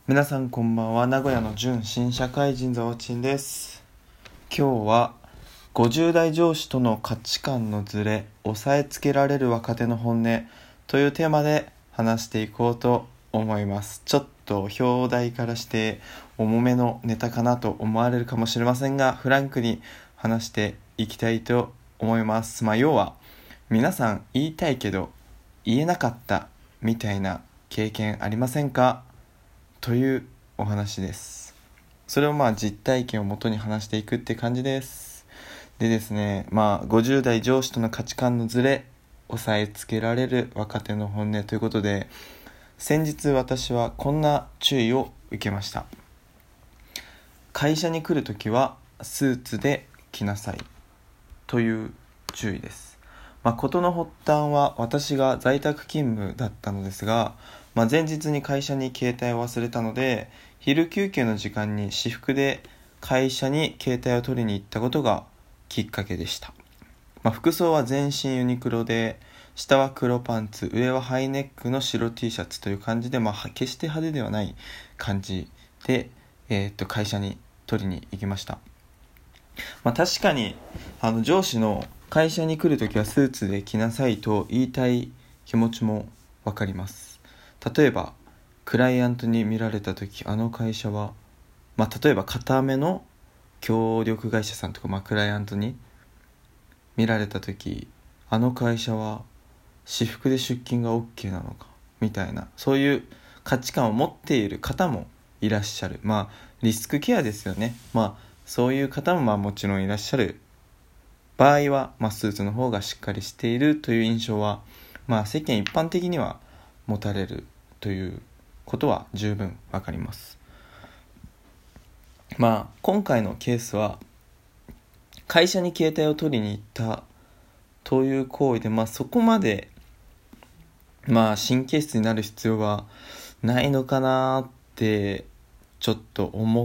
皆さんこんばんは。名古屋の純新社会人ザワチンです。今日は50代上司との価値観のズレ、抑えつけられる若手の本音というテーマで話していこうと思います。ちょっと表題からして重めのネタかなと思われるかもしれませんが、フランクに話していきたいと思います。要は皆さん言いたいけど言えなかったみたいな経験ありませんかというお話です。それを実体験をもとに話していくって感じです。でですね、50代上司との価値観のズレ、抑えつけられる若手の本音ということで、先日私はこんな注意を受けました。会社に来るときはスーツで来なさいという注意です。事の発端は私が在宅勤務だったのですが、前日に会社に携帯を忘れたので、昼休憩の時間に私服で会社に携帯を取りに行ったことがきっかけでした。服装は全身ユニクロで、下は黒パンツ、上はハイネックの白 T シャツという感じで、決して派手ではない感じで、会社に取りに行きました。確かに上司の会社に来るときはスーツで来なさいと言いたい気持ちもわかります。例えばクライアントに見られたとき、あの会社は、例えば固めの協力会社さんとか、クライアントに見られたとき、あの会社は私服で出勤が OK なのかみたいな、そういう価値観を持っている方もいらっしゃる。リスクケアですよね。そういう方ももちろんいらっしゃる場合は、スーツの方がしっかりしているという印象は、世間一般的には持たれるということは十分わかります。今回のケースは会社に携帯を取りに行ったという行為で、そこまで神経質になる必要はないのかなってちょっと思って、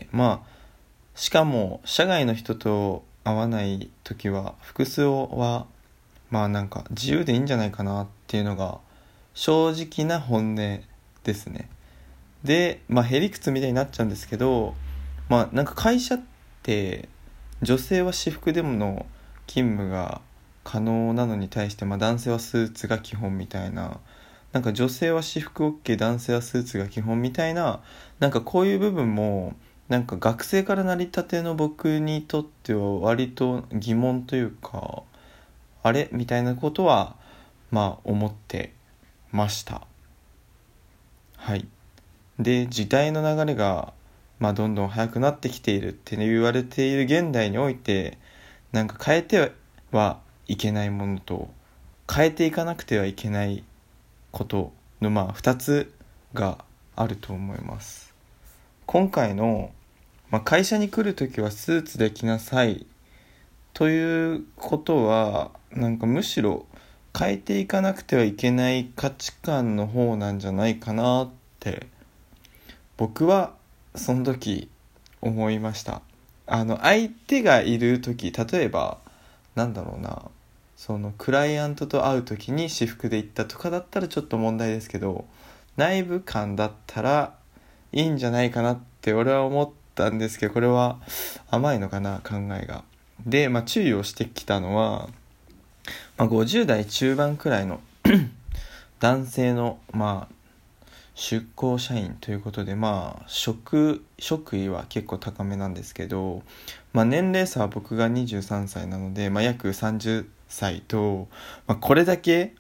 しかも社外の人と会わないときは服装は自由でいいんじゃないかなっていうのが正直な本音ですね。で、へりくつみたいになっちゃうんですけど、会社って女性は私服でもの勤務が可能なのに対して、男性はスーツが基本みたいな、女性は私服 OK、 男性はスーツが基本みたいな、こういう部分も学生から成り立ての僕にとっては割と疑問というか、あれみたいなことは思ってました。はい。で、時代の流れがどんどん速くなってきているって言われている現代において、変えてはいけないものと変えていかなくてはいけないことの2つがあると思います。今回の、会社に来るときはスーツで来なさいということはむしろ変えていかなくてはいけない価値観の方なんじゃないかなって僕はその時思いました。相手がいる時、例えばそのクライアントと会う時に私服で行ったとかだったらちょっと問題ですけど、内部間だったらいいんじゃないかなって俺は思ったんですけど、これは甘いのかな、考えが。で、注意をしてきたのは、50代中盤くらいの男性の出向社員ということで、職位は結構高めなんですけど、年齢差は僕が23歳なので、約30歳と、これだけ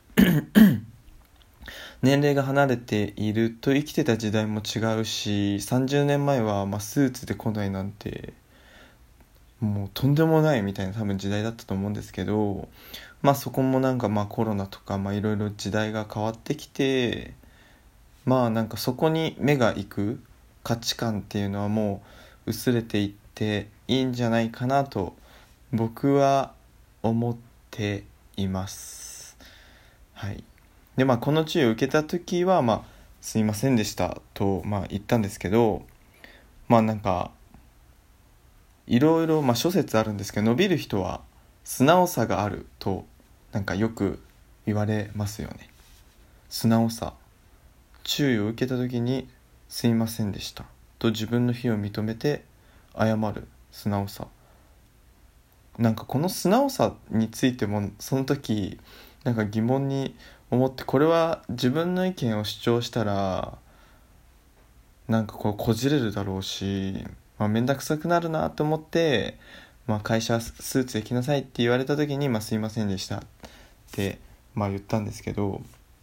年齢が離れていると、生きてた時代も違うし、30年前はスーツで来ないなんてもうとんでもないみたいな多分時代だったと思うんですけど、そこもコロナとかいろいろ時代が変わってきて、そこに目が行く価値観っていうのはもう薄れていっていいんじゃないかなと僕は思っています。はい。でこの注意を受けた時はすいませんでしたと言ったんですけど、いろいろ諸説あるんですけど、伸びる人は素直さがあるとよく言われますよね。素直さ、注意を受けた時にすいませんでしたと自分の非を認めて謝る素直さ。なんかこの素直さについてもその時なんか疑問に思って、これは自分の意見を主張したらなんかこうこじれるだろうし、めんどくさくなるなと思って、会社スーツで着なさいって言われた時に、すいませんでしたって、言ったんですけど、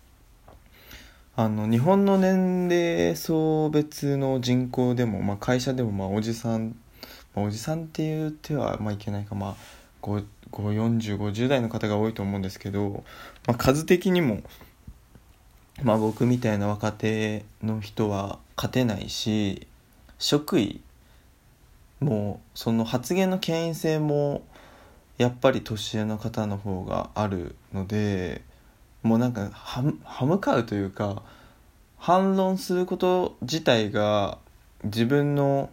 日本の年齢層別の人口でも、会社でもおじさん、おじさんって言ってはいけないか、40、50代の方が多いと思うんですけど、数的にも、僕みたいな若手の人は勝てないし、職位もその発言の権威性もやっぱり年上の方の方があるので、もうなんか歯向かうというか、反論すること自体が自分の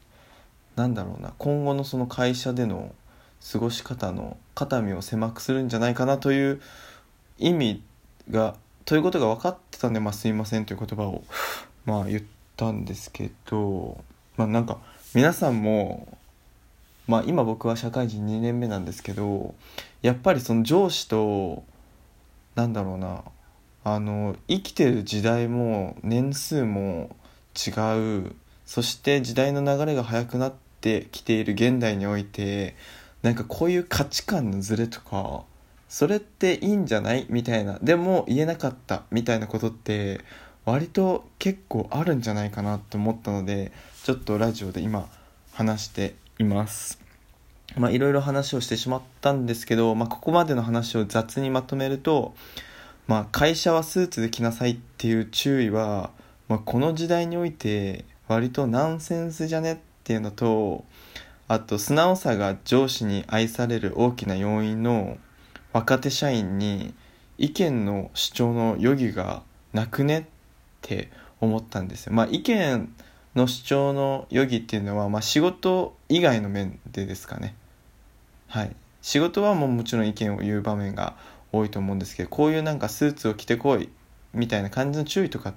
今後のその会社での過ごし方の肩身を狭くするんじゃないかなという意味がということが分かってたんで、すいませんという言葉を言ったんですけど、なんか皆さんも、今僕は社会人2年目なんですけど、やっぱりその上司と生きてる時代も年数も違う、そして時代の流れが速くなってきている現代において、こういう価値観のズレとか、それっていいんじゃないみたいな、でも言えなかったみたいなことって割と結構あるんじゃないかなと思ったので、ちょっとラジオで今話しています。いろいろ話をしてしまったんですけど、ここまでの話を雑にまとめると、会社はスーツで着なさいっていう注意は、この時代において割とナンセンスじゃねっていうのと、あと素直さが上司に愛される大きな要因の若手社員に意見の主張の余儀がなくねって思ったんですよ。意見の主張の余儀っていうのは、仕事以外の面でですかね。はい、仕事はもちろん意見を言う場面が多いと思うんですけど、こういうスーツを着てこいみたいな感じの注意とかって、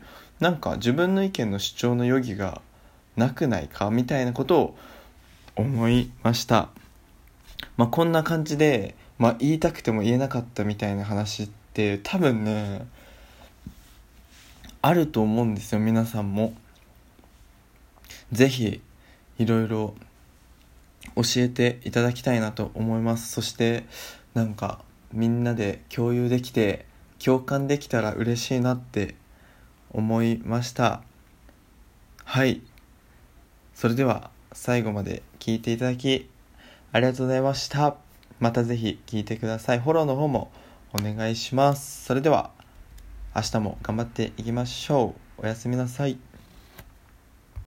自分の意見の主張の余儀がなくないかみたいなことを思いました。こんな感じで、言いたくても言えなかったみたいな話って多分ねあると思うんですよ。皆さんもぜひいろいろ教えていただきたいなと思います。そしてみんなで共有できて共感できたら嬉しいなって思いました。はい、それでは最後まで聞いていただきありがとうございました。またぜひ聞いてください。フォローの方もお願いします。それでは明日も頑張っていきましょう。おやすみなさい。